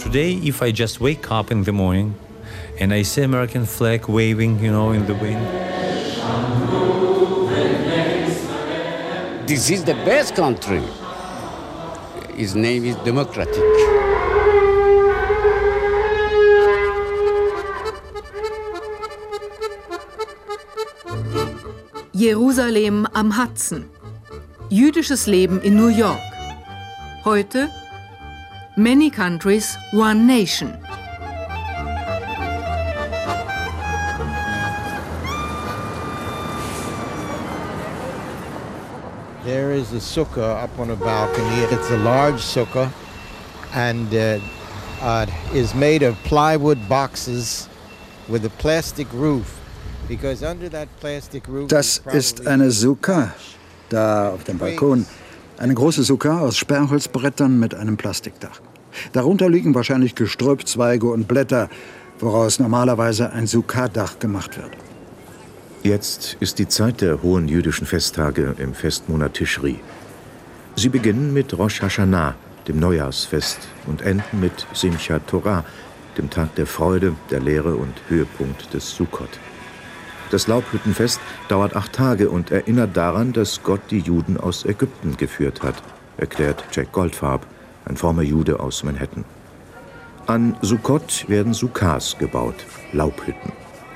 today, if I just wake up in the morning and I see American flag waving, in the wind. This is the best country. His name is democratic. Jerusalem am Hudson. Jüdisches Leben in New York. Heute Many Countries, One Nation. There is a sukkah up on a balcony. It's a large sukkah and is made of plywood boxes with a plastic roof. Das ist eine Sukkah, da auf dem Balkon. Eine große Sukkah aus Sperrholzbrettern mit einem Plastikdach. Darunter liegen wahrscheinlich Gestrüpp, Zweige und Blätter, woraus normalerweise ein Sukkah-Dach gemacht wird. Jetzt ist die Zeit der hohen jüdischen Festtage im Festmonat Tischri. Sie beginnen mit Rosh Hashanah, dem Neujahrsfest, und enden mit Simchat Torah, dem Tag der Freude, der Lehre und Höhepunkt des Sukkot. Das Laubhüttenfest dauert 8 Tage und erinnert daran, dass Gott die Juden aus Ägypten geführt hat, erklärt Jack Goldfarb, ein frommer Jude aus Manhattan. An Sukkot werden Sukkahs gebaut, Laubhütten.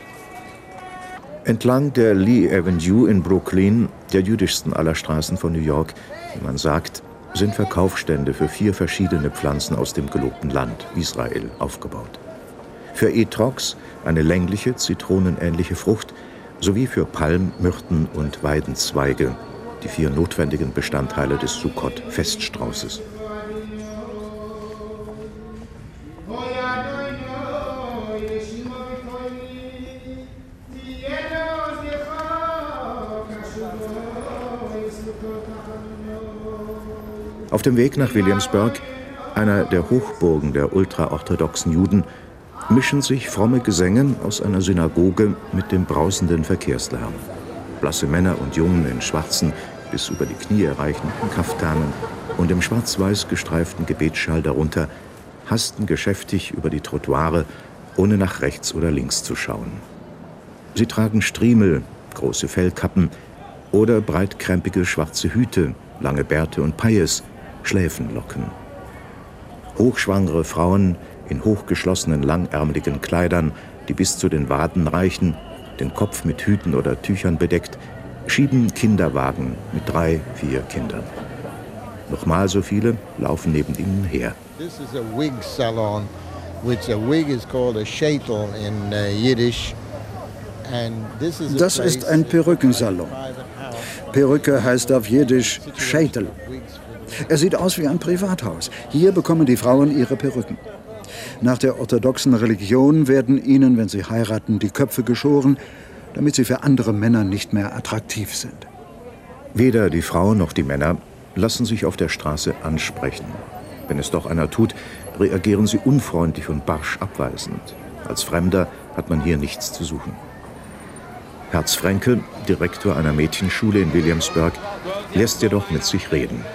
Entlang der Lee Avenue in Brooklyn, der jüdischsten aller Straßen von New York, wie man sagt, sind Verkaufsstände für 4 verschiedene Pflanzen aus dem gelobten Land, Israel, aufgebaut. Für Etrox, eine längliche, zitronenähnliche Frucht, sowie für Palm-, Myrten- und Weidenzweige, die 4 notwendigen Bestandteile des Sukkot-Feststraußes. Auf dem Weg nach Williamsburg, einer der Hochburgen der ultraorthodoxen Juden, mischen sich fromme Gesänge aus einer Synagoge mit dem brausenden Verkehrslärm. Blasse Männer und Jungen in schwarzen, bis über die Knie reichenden Kaftanen und im schwarz-weiß gestreiften Gebetsschal darunter hasten geschäftig über die Trottoire, ohne nach rechts oder links zu schauen. Sie tragen Striemel, große Fellkappen oder breitkrempige schwarze Hüte, lange Bärte und Payes, Schläfenlocken. Hochschwangere Frauen in hochgeschlossenen, langärmeligen Kleidern, die bis zu den Waden reichen, den Kopf mit Hüten oder Tüchern bedeckt, schieben Kinderwagen mit 3, 4 Kindern. Nochmal so viele laufen neben ihnen her. This is a wig salon, which a wig is called a sheitel in Yiddish. Das ist ein Perückensalon. Perücke heißt auf Jiddisch Scheitel. Er sieht aus wie ein Privathaus. Hier bekommen die Frauen ihre Perücken. Nach der orthodoxen Religion werden ihnen, wenn sie heiraten, die Köpfe geschoren, damit sie für andere Männer nicht mehr attraktiv sind. Weder die Frauen noch die Männer lassen sich auf der Straße ansprechen. Wenn es doch einer tut, reagieren sie unfreundlich und barsch abweisend. Als Fremder hat man hier nichts zu suchen. Herz Frenkel, Direktor einer Mädchenschule in Williamsburg, lässt jedoch mit sich reden.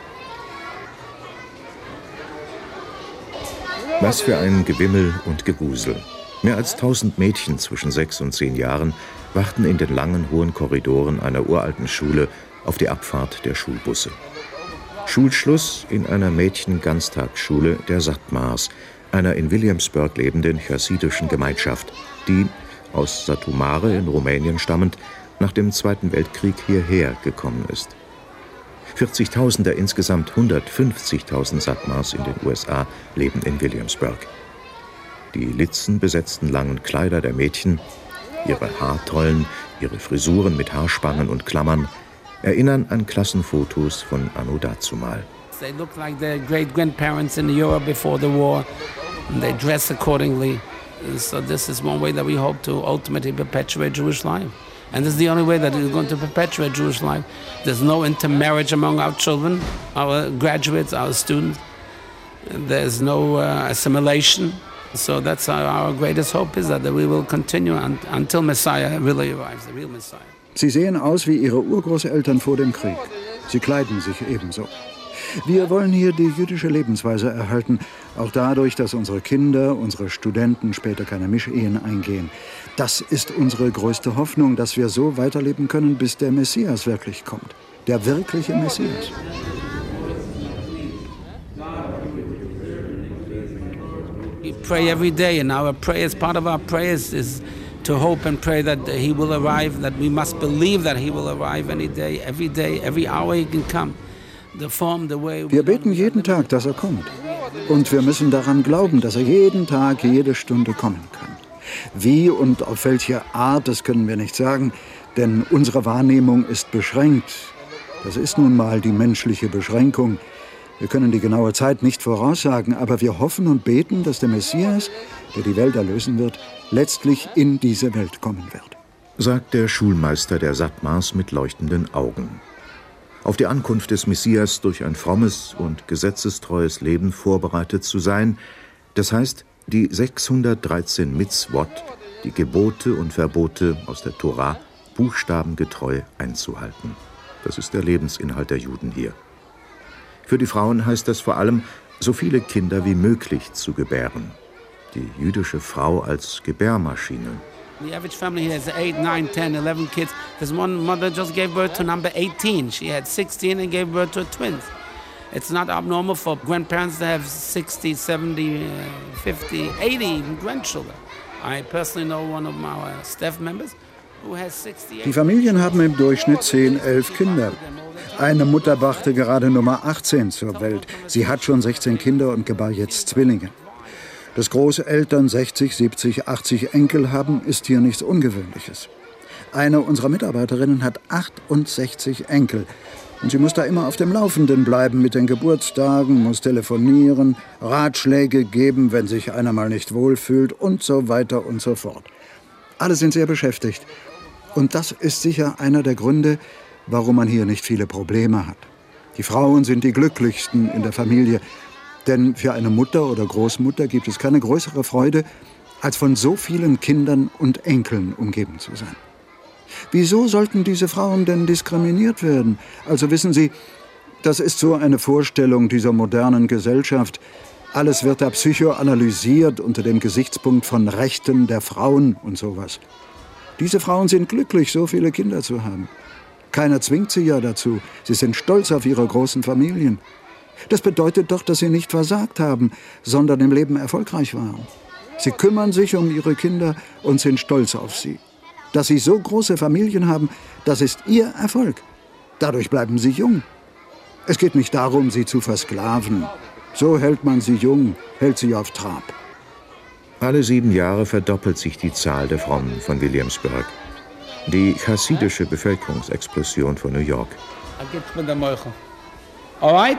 Was für ein Gewimmel und Gewusel. Mehr als 1000 Mädchen zwischen 6 und 10 Jahren warten in den langen, hohen Korridoren einer uralten Schule auf die Abfahrt der Schulbusse. Schulschluss in einer Mädchen-Ganztagsschule der Satmars, einer in Williamsburg lebenden chassidischen Gemeinschaft, die, aus Satu Mare in Rumänien stammend, nach dem Zweiten Weltkrieg hierher gekommen ist. 40.000 der insgesamt 150.000 Satmars in den USA leben in Williamsburg. Die litzenbesetzten langen Kleider der Mädchen, ihre Haartollen, ihre Frisuren mit Haarspangen und Klammern erinnern an Klassenfotos von anno dazumal. They look like their great-grandparents in Europe before the war, and they dress accordingly. So this is one way that we hope to ultimately perpetuate Jewish life. And this is the only way that we're going to perpetuate Jewish life. There's no intermarriage among our children, our graduates, our students. There's no assimilation. So that's our greatest hope, is that we will continue until Messiah really arrives, the real Messiah. Sie sehen aus wie ihre Urgroßeltern vor dem Krieg. Sie kleiden sich ebenso. Wir wollen hier die jüdische Lebensweise erhalten, auch dadurch, dass unsere Kinder, unsere Studenten später keine Mischehen eingehen. Das ist unsere größte Hoffnung, dass wir so weiterleben können, bis der Messias wirklich kommt. Der wirkliche Messias. We pray every day, and our prayers, part of our prayers is to hope and pray that he will arrive, that we must believe that he will arrive any day, every hour he can come. Wir beten jeden Tag, dass er kommt. Und wir müssen daran glauben, dass er jeden Tag, jede Stunde kommen kann. Wie und auf welche Art, das können wir nicht sagen, denn unsere Wahrnehmung ist beschränkt. Das ist nun mal die menschliche Beschränkung. Wir können die genaue Zeit nicht voraussagen, aber wir hoffen und beten, dass der Messias, der die Welt erlösen wird, letztlich in diese Welt kommen wird. Sagt der Schulmeister der Satmars mit leuchtenden Augen. Auf die Ankunft des Messias durch ein frommes und gesetzestreues Leben vorbereitet zu sein, das heißt, die 613 Mitzvot, die Gebote und Verbote aus der Tora, buchstabengetreu einzuhalten. Das ist der Lebensinhalt der Juden hier. Für die Frauen heißt das vor allem, so viele Kinder wie möglich zu gebären. Die jüdische Frau als Gebärmaschine. The average family has 8, 9, 10, 11 kids. There's one mother just gave birth to number 18. She had 16 and gave birth to twins. It's not abnormal for grandparents to have 60, 70, 50, 80 even grandchildren. I personally know one of our staff members who has 60. Die Familien haben im Durchschnitt 10, 11 Kinder. Eine Mutter brachte gerade Nummer 18 zur Welt. Sie hat schon 16 Kinder und gebar jetzt Zwillinge. Dass Großeltern 60, 70, 80 Enkel haben, ist hier nichts Ungewöhnliches. Eine unserer Mitarbeiterinnen hat 68 Enkel. Und sie muss da immer auf dem Laufenden bleiben mit den Geburtstagen, muss telefonieren, Ratschläge geben, wenn sich einer mal nicht wohlfühlt und so weiter und so fort. Alle sind sehr beschäftigt. Und das ist sicher einer der Gründe, warum man hier nicht viele Probleme hat. Die Frauen sind die glücklichsten in der Familie. Denn für eine Mutter oder Großmutter gibt es keine größere Freude, als von so vielen Kindern und Enkeln umgeben zu sein. Wieso sollten diese Frauen denn diskriminiert werden? Also wissen Sie, das ist so eine Vorstellung dieser modernen Gesellschaft. Alles wird da psychoanalysiert unter dem Gesichtspunkt von Rechten der Frauen und sowas. Diese Frauen sind glücklich, so viele Kinder zu haben. Keiner zwingt sie ja dazu. Sie sind stolz auf ihre großen Familien. Das bedeutet doch, dass sie nicht versagt haben, sondern im Leben erfolgreich waren. Sie kümmern sich um ihre Kinder und sind stolz auf sie. Dass sie so große Familien haben, das ist ihr Erfolg. Dadurch bleiben sie jung. Es geht nicht darum, sie zu versklaven. So hält man sie jung, hält sie auf Trab. Alle 7 Jahre verdoppelt sich die Zahl der Frommen von Williamsburg. Die chassidische Bevölkerungsexplosion von New York. All right?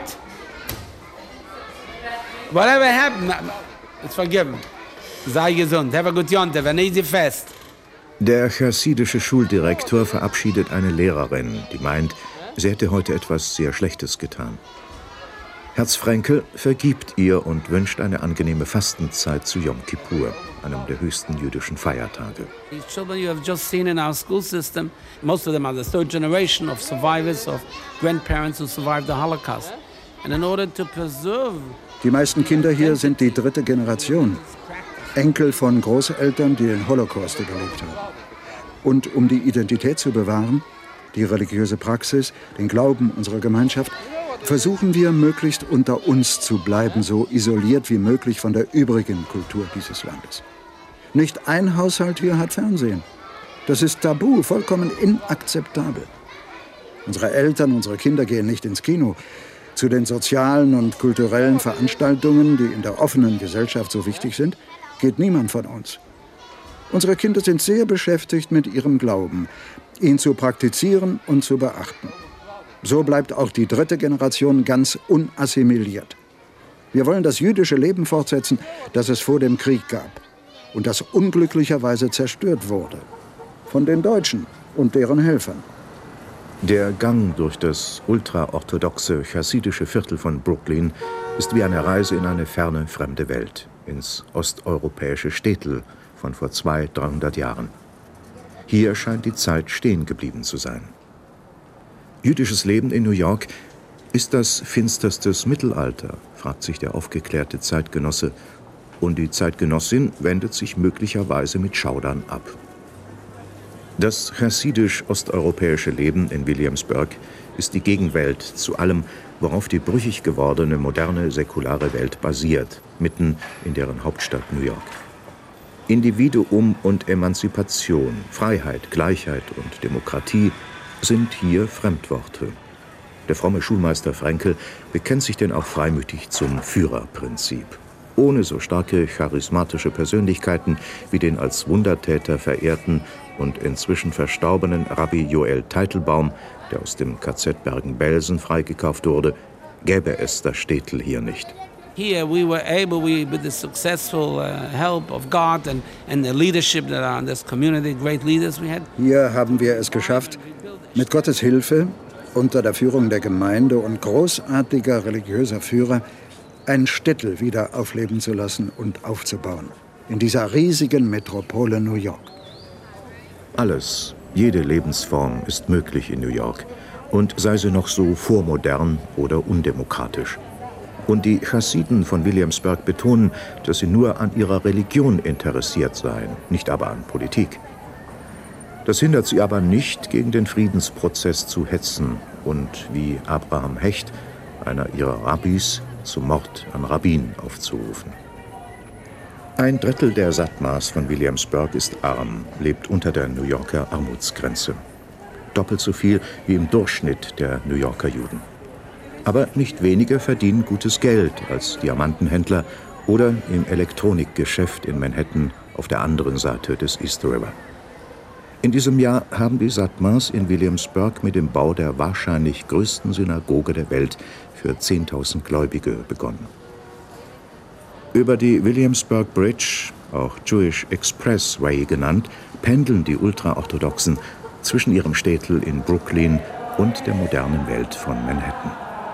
Whatever happened, it's forgiven. Sei gesund, have a good Yontev, an easy fest. Der chassidische Schuldirektor verabschiedet eine Lehrerin, die meint, sie hätte heute etwas sehr Schlechtes getan. Herz Frenkel vergibt ihr und wünscht eine angenehme Fastenzeit zu Yom Kippur, einem der höchsten jüdischen Feiertage. These children you have just seen in our school system, most of them are the third generation of survivors, of grandparents who survived the Holocaust. And in order to preserve Die meisten Kinder hier sind die 3. Generation. Enkel von Großeltern, die den Holocaust überlebt haben. Und um die Identität zu bewahren, die religiöse Praxis, den Glauben unserer Gemeinschaft, versuchen wir, möglichst unter uns zu bleiben, so isoliert wie möglich von der übrigen Kultur dieses Landes. Nicht ein Haushalt hier hat Fernsehen. Das ist tabu, vollkommen inakzeptabel. Unsere Eltern, unsere Kinder gehen nicht ins Kino. Zu den sozialen und kulturellen Veranstaltungen, die in der offenen Gesellschaft so wichtig sind, geht niemand von uns. Unsere Kinder sind sehr beschäftigt mit ihrem Glauben, ihn zu praktizieren und zu beachten. So bleibt auch die 3. Generation ganz unassimiliert. Wir wollen das jüdische Leben fortsetzen, das es vor dem Krieg gab und das unglücklicherweise zerstört wurde. Von den Deutschen und deren Helfern. Der Gang durch das ultraorthodoxe chassidische Viertel von Brooklyn ist wie eine Reise in eine ferne, fremde Welt, ins osteuropäische Städtel von vor 200, 300 Jahren. Hier scheint die Zeit stehen geblieben zu sein. Jüdisches Leben in New York Ist das finsterstes Mittelalter, fragt sich der aufgeklärte Zeitgenosse. Und die Zeitgenossin wendet sich möglicherweise mit Schaudern ab. Das chassidisch-osteuropäische Leben in Williamsburg ist die Gegenwelt zu allem, worauf die brüchig gewordene moderne säkulare Welt basiert, mitten in deren Hauptstadt New York. Individuum und Emanzipation, Freiheit, Gleichheit und Demokratie sind hier Fremdworte. Der fromme Schulmeister Fraenkel bekennt sich denn auch freimütig zum Führerprinzip. Ohne so starke charismatische Persönlichkeiten wie den als Wundertäter verehrten und inzwischen verstorbenen Rabbi Joel Teitelbaum, der aus dem KZ Bergen-Belsen freigekauft wurde, gäbe es das Städtel hier nicht. Here we were able, with the successful help of God and the leadership that are in this community, great leaders we had. Hier haben wir es geschafft, mit Gottes Hilfe, unter der Führung der Gemeinde und großartiger religiöser Führer, ein Städtel wieder aufleben zu lassen und aufzubauen. In dieser riesigen Metropole New York. Alles, jede Lebensform ist möglich in New York. Und sei sie noch so vormodern oder undemokratisch. Und die Chassiden von Williamsburg betonen, dass sie nur an ihrer Religion interessiert seien, nicht aber an Politik. Das hindert sie aber nicht, gegen den Friedensprozess zu hetzen und, wie Abraham Hecht, einer ihrer Rabbis, zum Mord an Rabbin aufzurufen. 1/3 der Satmars von Williamsburg ist arm, lebt unter der New Yorker Armutsgrenze. Doppelt so viel wie im Durchschnitt der New Yorker Juden. Aber nicht wenige verdienen gutes Geld als Diamantenhändler oder im Elektronikgeschäft in Manhattan auf der anderen Seite des East River. In diesem Jahr haben die Satmars in Williamsburg mit dem Bau der wahrscheinlich größten Synagoge der Welt für 10.000 Gläubige begonnen. Über die Williamsburg Bridge, auch Jewish Expressway genannt, pendeln die Ultraorthodoxen zwischen ihrem Städtel in Brooklyn und der modernen Welt von Manhattan.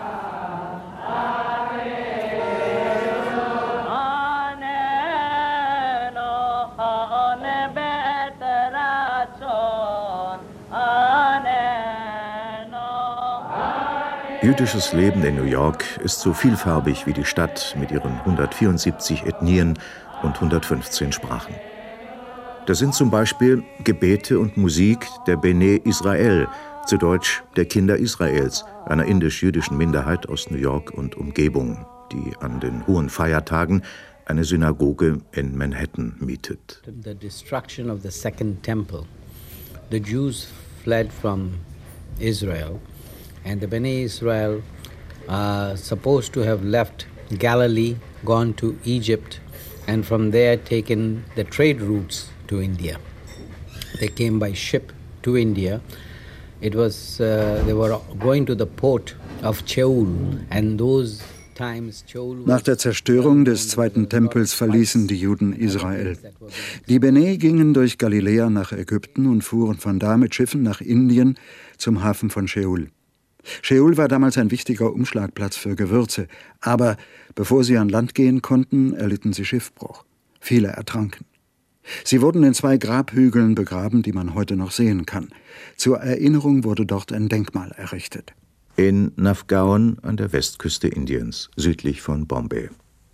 Jüdisches Leben in New York ist so vielfarbig wie die Stadt mit ihren 174 Ethnien und 115 Sprachen. Das sind zum Beispiel Gebete und Musik der Bene Israel, zu Deutsch der Kinder Israels, einer indisch-jüdischen Minderheit aus New York und Umgebung, die an den hohen Feiertagen eine Synagoge in Manhattan mietet. The destruction of the second temple. The Jews fled from Israel. And the Bnei Israel are supposed to have left Galilee, gone to Egypt, and from there taken the trade routes to India. They came by ship to India. It was they were going to the port of Cheul, and those times Cheul. Nach der Zerstörung des zweiten Tempels verließen die Juden Israel. Die Bene gingen durch Galiläa nach Ägypten und fuhren von da mit Schiffen nach Indien zum Hafen von Cheul. Cheul war damals ein wichtiger Umschlagplatz für Gewürze, aber bevor sie an Land gehen konnten, erlitten sie Schiffbruch. Viele ertranken. Sie wurden in 2 Grabhügeln begraben, die man heute noch sehen kann. Zur Erinnerung wurde dort ein Denkmal errichtet. In Navgaon an der Westküste Indiens, südlich von Bombay.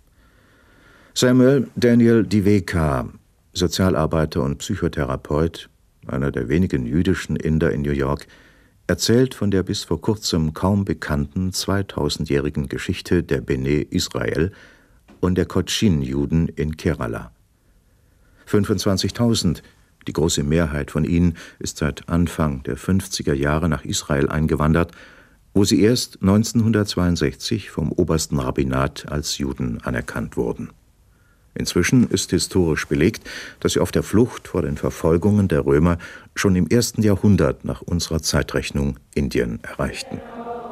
Samuel Daniel Divekar, Sozialarbeiter und Psychotherapeut, einer der wenigen jüdischen Inder in New York, erzählt von der bis vor kurzem kaum bekannten 2000-jährigen Geschichte der Bene Israel und der Cochin-Juden in Kerala. 25.000, die große Mehrheit von ihnen ist seit Anfang der 50er Jahre nach Israel eingewandert, wo sie erst 1962 vom obersten Rabbinat als Juden anerkannt wurden. Inzwischen ist historisch belegt, dass sie auf der Flucht vor den Verfolgungen der Römer schon im 1. Jahrhundert nach unserer Zeitrechnung Indien erreichten.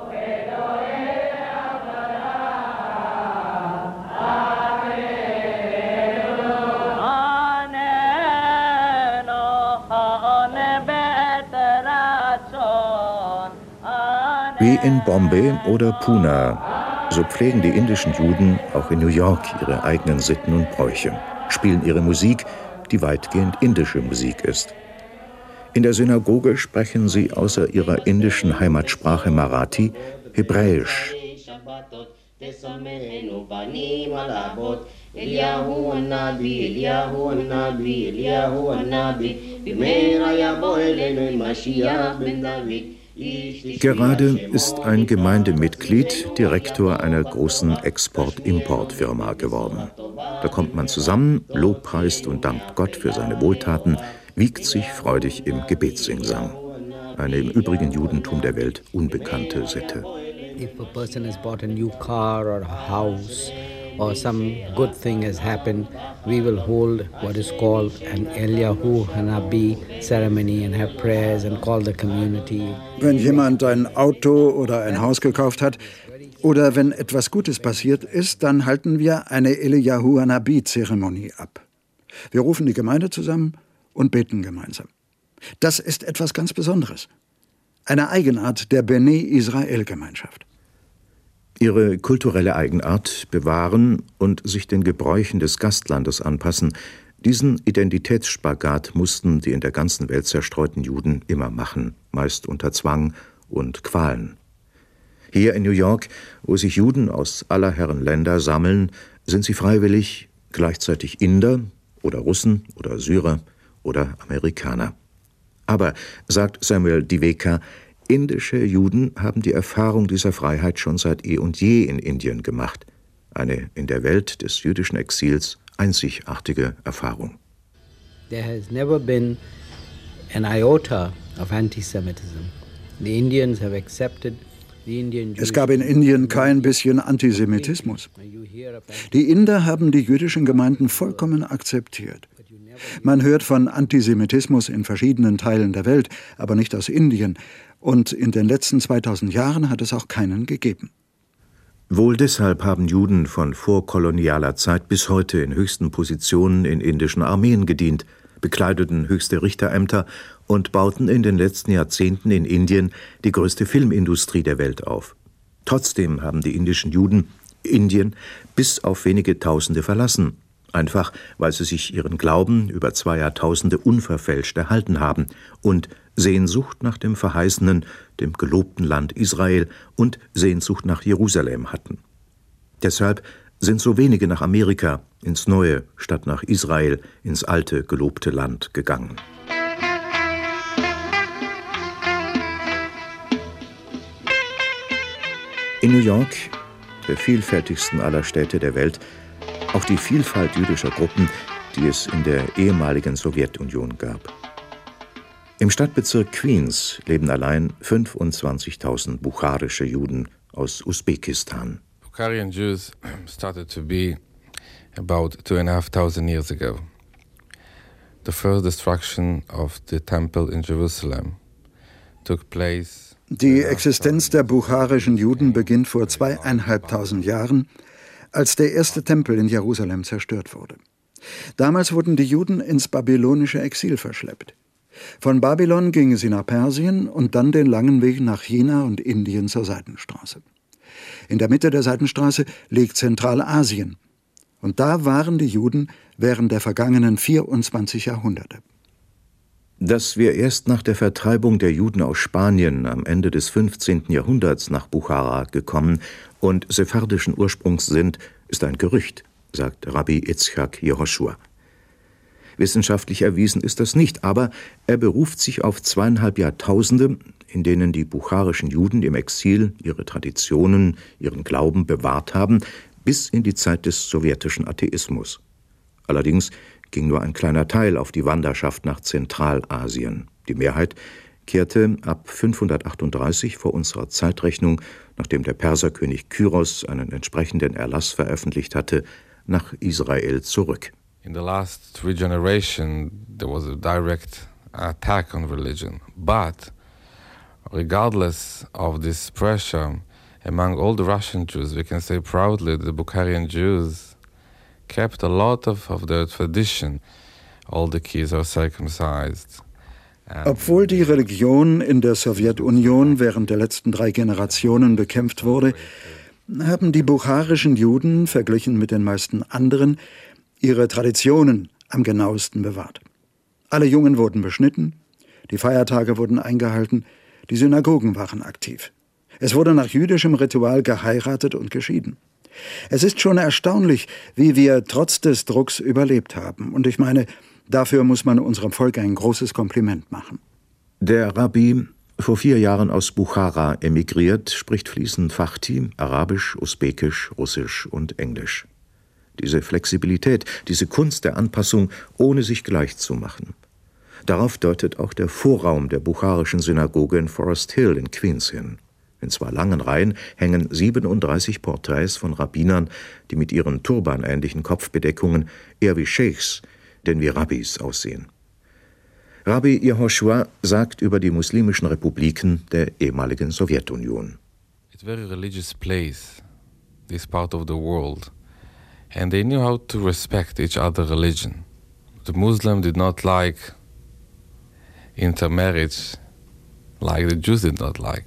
Wie in Bombay oder Pune, so pflegen die indischen Juden auch in New York ihre eigenen Sitten und Bräuche, spielen ihre Musik, die weitgehend indische Musik ist. In der Synagoge sprechen sie außer ihrer indischen Heimatsprache Marathi Hebräisch. Gerade ist ein Gemeindemitglied Direktor einer großen Export-Import-Firma geworden. Da kommt man zusammen, lobpreist und dankt Gott für seine Wohltaten, wiegt sich freudig im Gebetssingsang. Eine im übrigen Judentum der Welt unbekannte Sitte. If a person has bought a new car or a house or some good thing has happened, we will hold what is called an Eliyahu Hanabi ceremony and have prayers and call the community. Wenn jemand ein Auto oder ein Haus gekauft hat oder wenn etwas Gutes passiert ist, dann halten wir eine Eliyahu Hanabi-Zeremonie ab. Wir rufen die Gemeinde zusammen und beten gemeinsam. Das ist etwas ganz Besonderes. Eine Eigenart der Bnei Israel-Gemeinschaft. Ihre kulturelle Eigenart bewahren und sich den Gebräuchen des Gastlandes anpassen, diesen Identitätsspagat mussten die in der ganzen Welt zerstreuten Juden immer machen, meist unter Zwang und Qualen. Hier in New York, wo sich Juden aus aller Herren Länder sammeln, sind sie freiwillig gleichzeitig Inder oder Russen oder Syrer oder Amerikaner. Aber, sagt Samuel Diveka, indische Juden haben die Erfahrung dieser Freiheit schon seit eh und je in Indien gemacht. Eine in der Welt des jüdischen Exils einzigartige Erfahrung. There has never been an iota of anti-Semitism. The Indians have accepted the Indian Jewish. Es gab in Indien kein bisschen Antisemitismus. Die Inder haben die jüdischen Gemeinden vollkommen akzeptiert. Man hört von Antisemitismus in verschiedenen Teilen der Welt, aber nicht aus Indien. Und in den letzten 2000 Jahren hat es auch keinen gegeben. Wohl deshalb haben Juden von vorkolonialer Zeit bis heute in höchsten Positionen in indischen Armeen gedient, bekleideten höchste Richterämter und bauten in den letzten Jahrzehnten in Indien die größte Filmindustrie der Welt auf. Trotzdem haben die indischen Juden Indien bis auf wenige Tausende verlassen. Einfach, weil sie sich ihren Glauben über 2 Jahrtausende unverfälscht erhalten haben und Sehnsucht nach dem verheißenen, dem gelobten Land Israel und Sehnsucht nach Jerusalem hatten. Deshalb sind so wenige nach Amerika, ins neue, statt nach Israel, ins alte, gelobte Land gegangen. In New York, der vielfältigsten aller Städte der Welt, auch die Vielfalt jüdischer Gruppen, die es in der ehemaligen Sowjetunion gab. Im Stadtbezirk Queens leben allein 25.000 bukharische Juden aus Usbekistan. Bukharian Jews started to be about 2,500 years ago. The first destruction of the temple in Jerusalem took place. Die Existenz der bukharischen Juden beginnt vor 2.500 Jahren, als der erste Tempel in Jerusalem zerstört wurde. Damals wurden die Juden ins babylonische Exil verschleppt. Von Babylon gingen sie nach Persien und dann den langen Weg nach China und Indien zur Seidenstraße. In der Mitte der Seidenstraße liegt Zentralasien. Und da waren die Juden während der vergangenen 24 Jahrhunderte. Dass wir erst nach der Vertreibung der Juden aus Spanien am Ende des 15. Jahrhunderts nach Bukhara gekommen und sephardischen Ursprungs sind, ist ein Gerücht, sagt Rabbi Itzchak Yehoshua. Wissenschaftlich erwiesen ist das nicht, aber er beruft sich auf 2,5 Jahrtausende, in denen die bukharischen Juden im Exil ihre Traditionen, ihren Glauben bewahrt haben, bis in die Zeit des sowjetischen Atheismus. Allerdings ging nur ein kleiner Teil auf die Wanderschaft nach Zentralasien. Die Mehrheit kehrte ab 538 vor unserer Zeitrechnung, nachdem der Perserkönig Kyros einen entsprechenden Erlass veröffentlicht hatte, nach Israel zurück. In the last 3 generations, there was a direct attack on religion. But regardless of this pressure, among all the Russian Jews, we can say proudly that the Bukharian Jews kept a lot of their tradition. All the kids are circumcised. Obwohl die Religion in der Sowjetunion während der letzten 3 Generationen bekämpft wurde, haben die bukharischen Juden, verglichen mit den meisten anderen, ihre Traditionen am genauesten bewahrt. Alle Jungen wurden beschnitten, die Feiertage wurden eingehalten, die Synagogen waren aktiv. Es wurde nach jüdischem Ritual geheiratet und geschieden. Es ist schon erstaunlich, wie wir trotz des Drucks überlebt haben. Und ich meine, dafür muss man unserem Volk ein großes Kompliment machen. Der Rabbi, vor 4 Jahren aus Buchara emigriert, spricht fließend Farsi, Arabisch, Usbekisch, Russisch und Englisch. Diese Flexibilität, diese Kunst der Anpassung, ohne sich gleich zu machen. Darauf deutet auch der Vorraum der bucharischen Synagoge in Forest Hill in Queens hin. In 2 langen Reihen hängen 37 Porträts von Rabbinern, die mit ihren turbanähnlichen Kopfbedeckungen eher wie Scheichs denn wie Rabbis aussehen. Rabbi Yehoshua sagt über die muslimischen Republiken der ehemaligen Sowjetunion. It's a very religious place, this part of the world, and they knew how to respect each other's religion. The Muslim did not like intermarriage like the Jews did not like.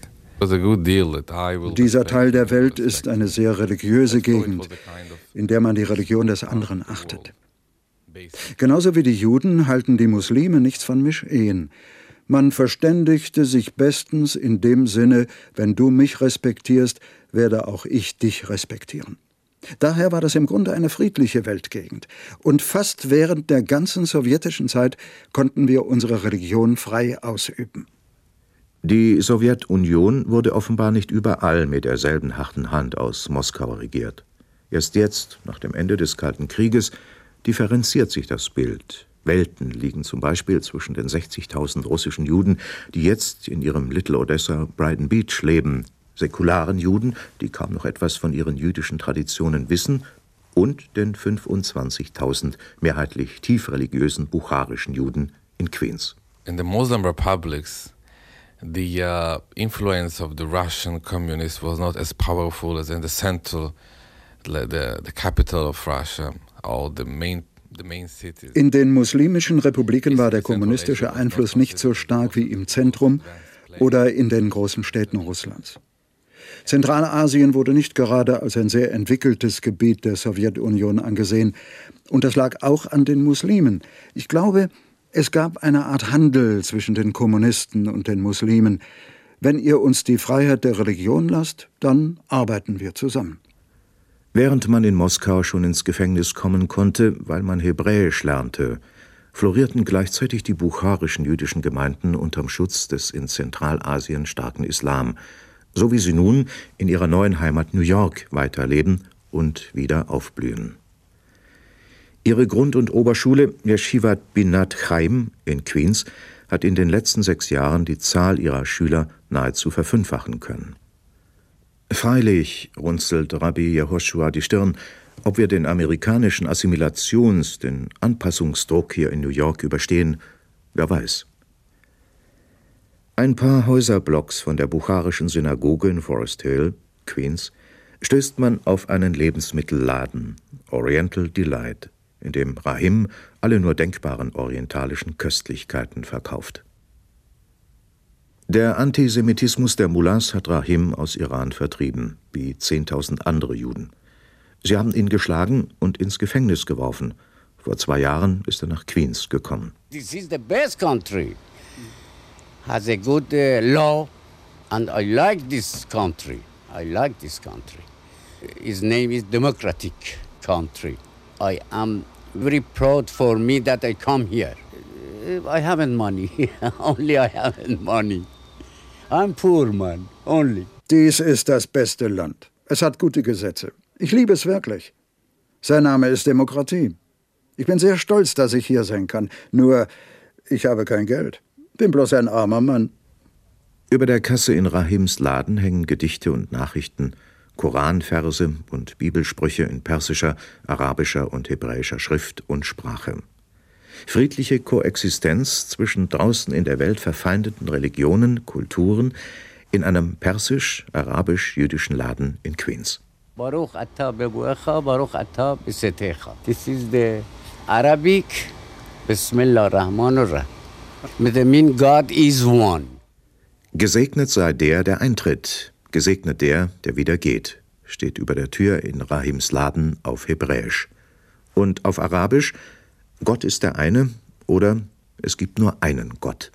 Dieser Teil der Welt ist eine sehr religiöse Gegend, in der man die Religion des anderen achtet. Genauso wie die Juden halten die Muslime nichts von Mischehen. Man verständigte sich bestens in dem Sinne, wenn du mich respektierst, werde auch ich dich respektieren. Daher war das im Grunde eine friedliche Weltgegend. Und fast während der ganzen sowjetischen Zeit konnten wir unsere Religion frei ausüben. Die Sowjetunion wurde offenbar nicht überall mit derselben harten Hand aus Moskau regiert. Erst jetzt, nach dem Ende des Kalten Krieges, differenziert sich das Bild. Welten liegen zum Beispiel zwischen den 60.000 russischen Juden, die jetzt in ihrem Little Odessa Brighton Beach leben, säkularen Juden, die kaum noch etwas von ihren jüdischen Traditionen wissen, und den 25.000 mehrheitlich tief religiösen bucharischen Juden in Queens. In the Muslim republics, the influence of the Russian communists was not as powerful as in the central, the capital of Russia, or the main cities. In den muslimischen Republiken war der kommunistische Einfluss nicht so stark wie im Zentrum oder in den großen Städten Russlands. Zentralasien wurde nicht gerade als ein sehr entwickeltes Gebiet der Sowjetunion angesehen. Und das lag auch an den Muslimen. Ich glaube, es gab eine Art Handel zwischen den Kommunisten und den Muslimen. Wenn ihr uns die Freiheit der Religion lasst, dann arbeiten wir zusammen. Während man in Moskau schon ins Gefängnis kommen konnte, weil man Hebräisch lernte, florierten gleichzeitig die bucharischen jüdischen Gemeinden unterm Schutz des in Zentralasien starken Islam, so wie sie nun in ihrer neuen Heimat New York weiterleben und wieder aufblühen. Ihre Grund- und Oberschule Yeshivat Binat Chaim in Queens hat in den letzten 6 Jahren die Zahl ihrer Schüler nahezu verfünffachen können. Freilich, runzelt Rabbi Yehoshua die Stirn, ob wir den amerikanischen den Anpassungsdruck hier in New York überstehen, wer weiß. Ein paar Häuserblocks von der bucharischen Synagoge in Forest Hill, Queens, stößt man auf einen Lebensmittelladen, Oriental Delight, in dem Rahim alle nur denkbaren orientalischen Köstlichkeiten verkauft. Der Antisemitismus der Mullahs hat Rahim aus Iran vertrieben, wie 10.000 andere Juden. Sie haben ihn geschlagen und ins Gefängnis geworfen. Vor 2 Jahren ist er nach Queens gekommen. This is the best country. Has a good law, and I like this country. His name is democratic country. I am very proud for me that I come here. I haven't money. Only I haven't money. I'm poor man, only. Dies ist das beste Land. Es hat gute Gesetze. Ich liebe es wirklich. Sein Name ist Demokratie. Ich bin sehr stolz, dass ich hier sein kann. Nur, ich habe kein Geld. Bin bloß ein armer Mann. Über der Kasse in Rahims Laden hängen Gedichte und Nachrichten, Koranverse und Bibelsprüche in persischer, arabischer und hebräischer Schrift und Sprache. Friedliche Koexistenz zwischen draußen in der Welt verfeindeten Religionen, Kulturen in einem persisch-arabisch-jüdischen Laden in Queens. Baruch atah bebuecha, Baruch atah besetecha. This is the Arabic Bismillah ar-Rahman ar-Rahim. Mit dem mean God is one. Gesegnet sei der eintritt, gesegnet der wieder geht, steht über der Tür in Rahims Laden auf Hebräisch. Und auf Arabisch: Gott ist der eine oder es gibt nur einen Gott.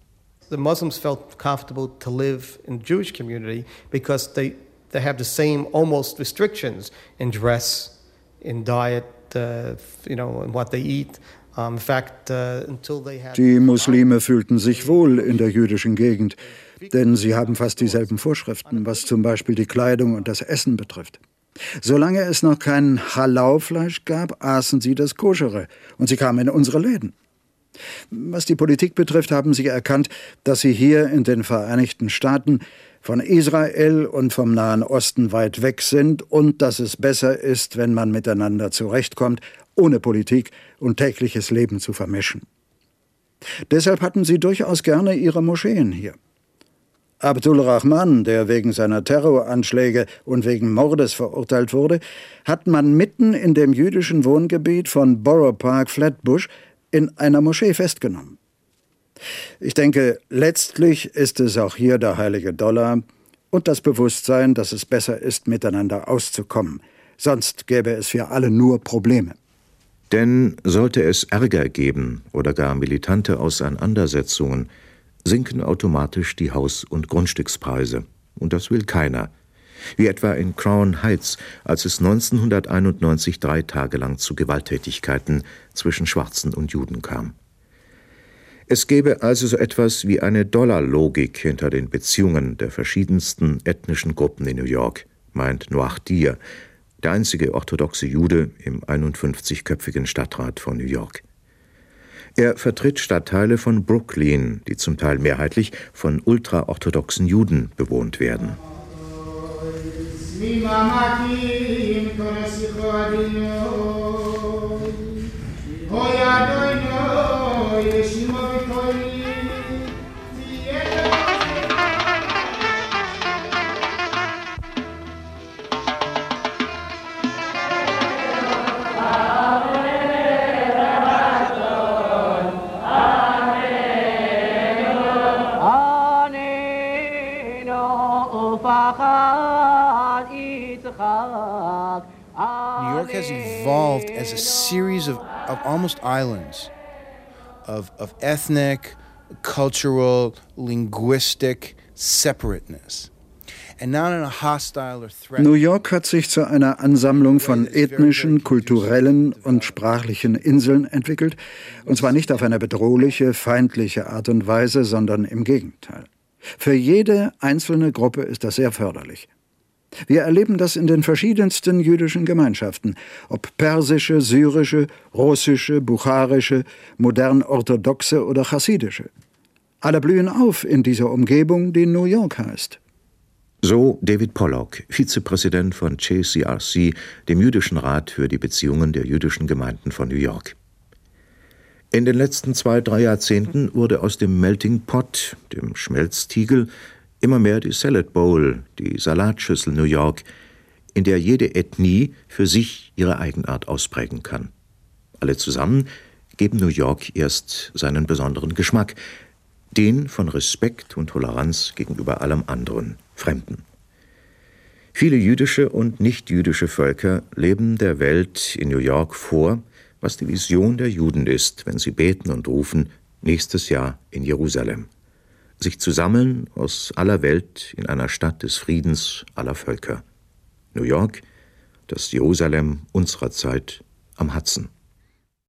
The Muslims felt comfortable to live in the Jewish community because they have the same almost restrictions in dress, in diet, in what they eat. In fact, until they had... Die Muslime fühlten sich wohl in der jüdischen Gegend, denn sie haben fast dieselben Vorschriften, was zum Beispiel die Kleidung und das Essen betrifft. Solange es noch kein Halal-Fleisch gab, aßen sie das Koschere und sie kamen in unsere Läden. Was die Politik betrifft, haben sie erkannt, dass sie hier in den Vereinigten Staaten von Israel und vom Nahen Osten weit weg sind und dass es besser ist, wenn man miteinander zurechtkommt, ohne Politik und tägliches Leben zu vermischen. Deshalb hatten sie durchaus gerne ihre Moscheen hier. Abdul Rahman, der wegen seiner Terroranschläge und wegen Mordes verurteilt wurde, hat man mitten in dem jüdischen Wohngebiet von Borough Park, Flatbush, in einer Moschee festgenommen. Ich denke, letztlich ist es auch hier der heilige Dollar und das Bewusstsein, dass es besser ist, miteinander auszukommen. Sonst gäbe es für alle nur Probleme. Denn sollte es Ärger geben oder gar militante Auseinandersetzungen, sinken automatisch die Haus- und Grundstückspreise. Und das will keiner. Wie etwa in Crown Heights, als es 1991 3 Tage lang zu Gewalttätigkeiten zwischen Schwarzen und Juden kam. Es gäbe also so etwas wie eine Dollarlogik hinter den Beziehungen der verschiedensten ethnischen Gruppen in New York, meint Noach Dir, der einzige orthodoxe Jude im 51-köpfigen Stadtrat von New York. Er vertritt Stadtteile von Brooklyn, die zum Teil mehrheitlich von ultraorthodoxen Juden bewohnt werden. New York has evolved as a series of almost islands of ethnic, cultural, linguistic separateness. New York hat sich zu einer Ansammlung von ethnischen, kulturellen und sprachlichen Inseln entwickelt, und zwar nicht auf eine bedrohliche, feindliche Art und Weise, sondern im Gegenteil. Für jede einzelne Gruppe ist das sehr förderlich. Wir erleben das in den verschiedensten jüdischen Gemeinschaften, ob persische, syrische, russische, bukharische, modern orthodoxe oder chassidische. Alle blühen auf in dieser Umgebung, die New York heißt. So David Pollock, Vizepräsident von JCRC, dem Jüdischen Rat für die Beziehungen der jüdischen Gemeinden von New York. In den letzten 2-3 Jahrzehnten wurde aus dem Melting Pot, dem Schmelztiegel, immer mehr die Salad Bowl, die Salatschüssel New York, in der jede Ethnie für sich ihre Eigenart ausprägen kann. Alle zusammen geben New York erst seinen besonderen Geschmack, den von Respekt und Toleranz gegenüber allem anderen, Fremden. Viele jüdische und nichtjüdische Völker leben der Welt in New York vor, was die Vision der Juden ist, wenn sie beten und rufen, nächstes Jahr in Jerusalem. Sich zu sammeln aus aller Welt in einer Stadt des Friedens aller Völker. New York, das Jerusalem unserer Zeit am Hudson.